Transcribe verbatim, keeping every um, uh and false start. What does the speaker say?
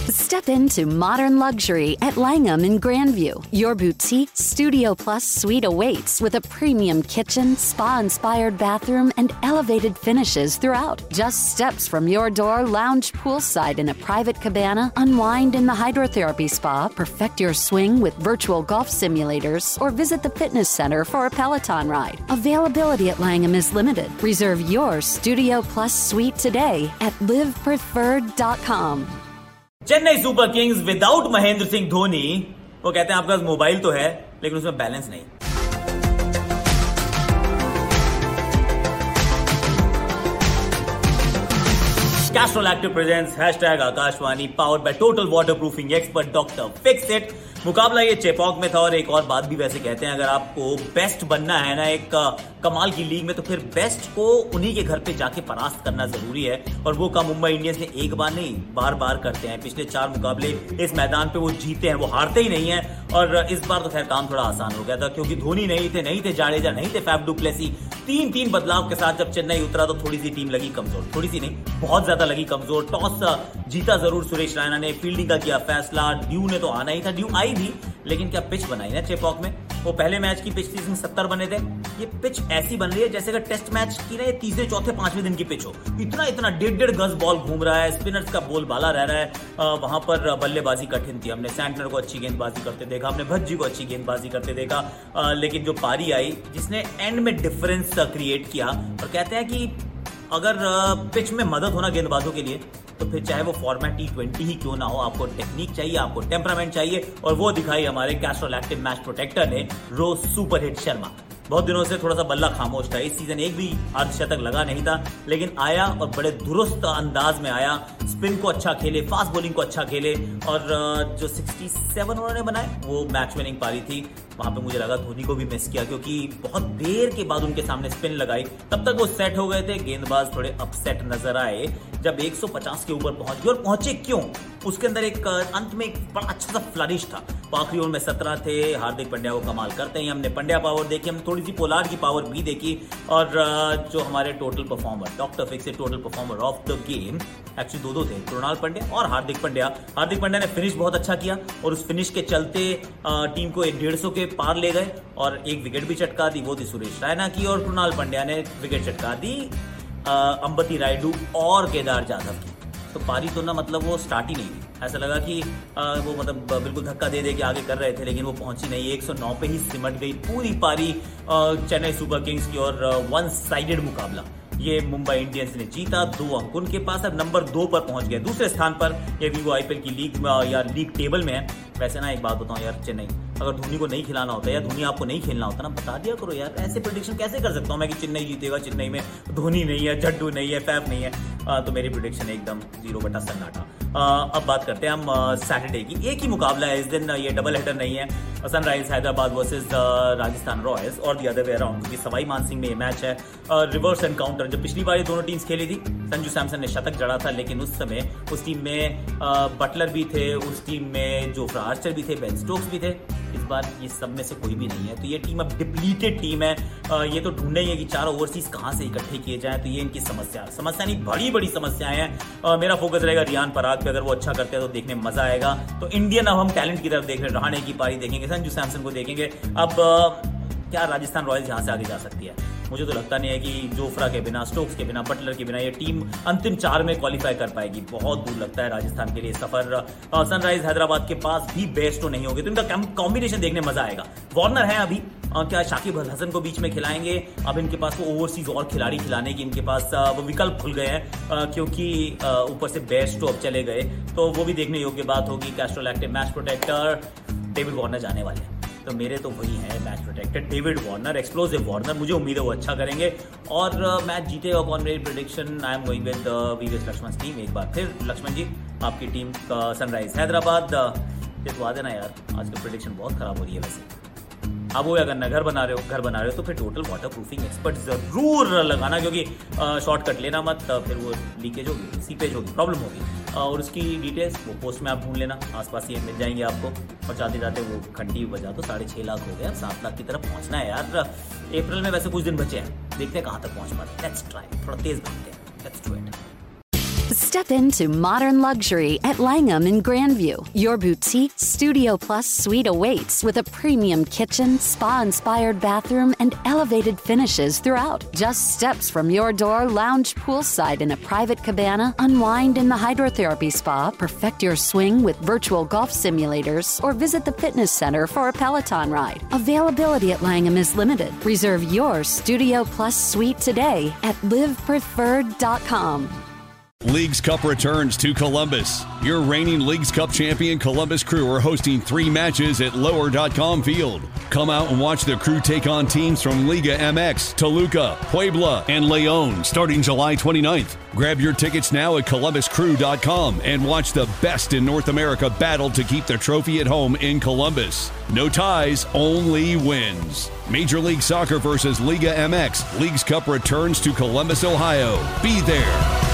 Step into modern luxury at Langham in Grandview. Your boutique Studio Plus suite awaits with a premium kitchen, spa-inspired bathroom, and elevated finishes throughout. Just steps from your door, lounge poolside in a private cabana, unwind in the hydrotherapy spa, perfect your swing with virtual golf simulators, or visit the fitness center for a Peloton ride. Availability at Langham is limited. Reserve your Studio Plus suite today at live preferred dot com. Chennai super kings without Mahendra Singh Dhoni, वो कहते हैं आपके पास mobile तो है लेकिन उसमें balance नहीं। Castrol active presents hashtag Akashvani powered by total waterproofing expert doctor fix it. मुकाबला ये चेपॉक में था और एक और बात भी वैसे कहते हैं, अगर आपको बेस्ट बनना है ना एक कमाल की लीग में, तो फिर बेस्ट को उन्हीं के घर पे जाके परास्त करना जरूरी है। और वो काम मुंबई इंडियंस ने एक बार नहीं बार बार करते हैं। पिछले चार मुकाबले इस मैदान पे वो जीते हैं, वो हारते ही नहीं है। और इस बार तो खैर काम थोड़ा आसान हो गया था क्योंकि धोनी नहीं थे, नहीं थे जाडेजा, नहीं थे फैफ डू प्लेसी। तीन तीन बदलाव के साथ जब चेन्नई उतरा तो थोड़ी सी टीम लगी कमजोर, थोड़ी सी नहीं बहुत ज्यादा लगी कमजोर। टॉस जीता जरूर सुरेश रैना ने, फील्डिंग का किया फैसला, ड्यू ने तो आना ही था, ड्यू आई भी, लेकिन क्या पिच बनाई ना चेपॉक में। वो पहले मैच की पिच थी जिसमें सत्तर बने थे, ये पिच ऐसी बन रही है जैसे अगर टेस्ट मैच की ना ये तीसरे चौथे पांचवें दिन की पिच हो। इतना इतना डेढ़ डेढ़ गज बॉल घूम रहा है, स्पिनर्स का बोल बाला रह रहा है। आ, वहां पर बल्लेबाजी कठिन थी। हमने सैंटनर को अच्छी गेंदबाजी करते देखा, हमने भज्जी को अच्छी गेंदबाजी करते देखा, आ, लेकिन जो पारी आई जिसने एंड में डिफरेंस क्रिएट किया। और कहते हैं कि अगर पिच में मदद होना गेंदबाजों के लिए तो फिर चाहे वो फॉर्मेट टी ट्वेंटी ही क्यों ना हो, आपको टेक्निक चाहिए, आपको टेम्परामेंट चाहिए, और वो दिखाई हमारे कैस्ट्रॉल एक्टिव मैच प्रोटेक्टर ने, रोज सुपर हिट शर्मा। बहुत दिनों से थोड़ा सा बल्ला खामोश था, इस सीजन एक भी अर्धशतक लगा नहीं था, लेकिन आया और बड़े दुरुस्त अंदाज में आया। स्पिन को अच्छा खेले, फास्ट बॉलिंग को अच्छा खेले, और जो सड़सठ उन्होंने बनाए वो मैच विनिंग पारी थी। वहां पे मुझे लगा धोनी को भी मिस किया क्योंकि बहुत देर के बाद उनके सामने स्पिन लगाई, तब तक वो सेट हो गए थे। गेंदबाज थोड़े अपसेट नजर आए जब एक सौ पचास के ऊपर पहुंच गए। और पहुंचे क्यों? उसके अंदर एक अंत में एक बड़ा अच्छा सा फ्लरिश था। आखिरी ओवर में सत्रह थे। हार्दिक पांड्या को कमाल करते हैं, हमने पांड्या पावर देखी, हमने थोड़ी सी पोलार्ड की पावर भी देखी, और जो हमारे total performer doctor fix total performer of the game actually दो दो थे, कृणाल पांड्या और हार्दिक पांड्या। हार्दिक पांड्या ने फिनिश बहुत अच्छा किया और उस फिनिश के चलते टीम को एक डेढ़ सौ के पार ले गए और एक विकेट भी चटका दी, वो थी सुरेश रैना की, और कृणाल पांड्या ने विकेट चटका दी अंबती रायडू और केदार जाधव की। तो पारी तो ना मतलब वो स्टार्ट ही नहीं थी, ऐसा लगा कि आ, वो मतलब बिल्कुल धक्का दे दे के आगे कर रहे थे, लेकिन वो पहुंची नहीं। एक सौ नौ पे ही सिमट गई पूरी पारी चेन्नई सुपर किंग्स की, और वन साइडेड मुकाबला ये मुंबई इंडियंस ने जीता। दो अंक उनके पास, अब नंबर दो पर पहुंच गए, दूसरे स्थान पर ये वीवो आईपीएल की लीग या लीग टेबल में है। वैसे ना एक बात बताऊं यार, चेन्नई अगर धोनी को नहीं खिलाना होता या धोनी आपको नहीं खेलना होता ना, बता दिया करो यार। ऐसे प्रेडिक्शन कैसे कर सकता हूं मैं कि चेन्नई जीतेगा, चेन्नई में धोनी नहीं है, जड्डू नहीं है, फैफ नहीं है। आ, तो मेरी प्रेडिक्शन एकदम जीरो बटा सन्नाटा। अब बात करते हैं हम सैटरडे की। एक ही मुकाबला है इस दिन, ये डबल हेडर नहीं है। Sunrise Hyderabad versus Rajasthan royals और दी अदर वे अराउंड, क्योंकि सवाई मानसिंह में ये मैच है। रिवर्स एनकाउंटर, जब पिछली बार ये दोनों टीम्स खेली थी संजू सैमसन ने शतक जड़ा था, लेकिन उस समय उस टीम में बटलर भी थे, उस टीम में जोफ्रा आर्चर भी थे, बेन स्टोक्स भी थे। इस बार ये सब में से कोई भी नहीं है, तो ये टीम अब डिप्लीटेड टीम है। ये तो ढूंढेंगे कि चारों ओवरसीज कहां से इकट्ठे किए जाएं, तो ये इनकी समस्या समस्या नहीं बड़ी बड़ी समस्याएं हैं। मेरा फोकस रहेगा रियान पराग पे, अगर वो अच्छा करते हैं तो देखने में मजा आएगा। तो इंडियन अब हम टैलेंट की तरफ देख रहे हैं, रहाणे की पारी देखेंगे, संजू सैमसन को देखेंगे। अब क्या राजस्थान रॉयल्स यहां से आगे जा सकती है? मुझे तो लगता नहीं है कि जोफ्रा के बिना, स्टोक्स के बिना, बटलर के बिना ये टीम अंतिम चार में क्वालिफाई कर पाएगी। बहुत दूर लगता है राजस्थान के लिए सफर। सनराइज हैदराबाद के पास भी बेस्ट तो नहीं होगी, तो इनका कॉम्बिनेशन देखने मजा आएगा। वार्नर है अभी, क्या शाकिब अल हसन को बीच में खिलाएंगे? अब इनके पास वो ओवरसीज और खिलाड़ी खिलाने की इनके पास वो विकल्प खुल गए हैं, क्योंकि ऊपर से बेस्ट तो अब चले गए, तो वो भी देखने योग्य बात होगी। Castrol active match protector David Warner जाने वाले हैं, तो मेरे तो वही है match protector David Warner, explosive Warner. मुझे उम्मीद है वो अच्छा करेंगे और मैच जीतेगा कौन? मेरी prediction, I am going with VVS Laxman team. एक बार फिर लक्ष्मण जी, आपकी टीम सनराइज हैदराबाद जितवा देना यार। आज की प्रेडिक्शन बहुत खराब हो रही है वैसे। अब वो अगर घर बना रहे हो घर बना रहे हो तो फिर टोटल वाटर प्रूफिंग एक्सपर्ट जरूर लगाना, क्योंकि शॉर्टकट लेना मत, फिर वो लीकेज होगी, सीपेज होगी, प्रॉब्लम होगी। और उसकी डिटेल्स वो पोस्ट में आप ढूंढ लेना, आसपास ये मिल जाएंगे आपको। और जाते जाते वो घंटी बजा तो साढ़े छह लाख हो गया, सात लाख की तरफ पहुंचना है यार। अप्रैल में वैसे कुछ दिन बचे हैं, देखते हैं कहाँ तक पहुंच पाते हैं। लेट्स ट्राई, थोड़ा तेज भागते हैं, let's do it. Step into modern luxury at Langham in Grandview. Your boutique Studio Plus suite awaits with a premium kitchen, spa-inspired bathroom, and elevated finishes throughout. Just steps from your door, lounge poolside in a private cabana, unwind in the hydrotherapy spa, perfect your swing with virtual golf simulators, or visit the fitness center for a Peloton ride. Availability at Langham is limited. Reserve your Studio Plus suite today at live preferred dot com. Leagues Cup returns to Columbus. Your reigning Leagues Cup champion Columbus Crew are hosting three matches at lower dot com field. Come out and watch the Crew take on teams from Liga M X, Toluca, Puebla, and Leon starting July twenty-ninth. Grab your tickets now at columbus crew dot com and watch the best in North America battle to keep the trophy at home in Columbus. No ties, only wins. Major League Soccer versus Liga M X. Leagues Cup returns to Columbus, Ohio. Be there.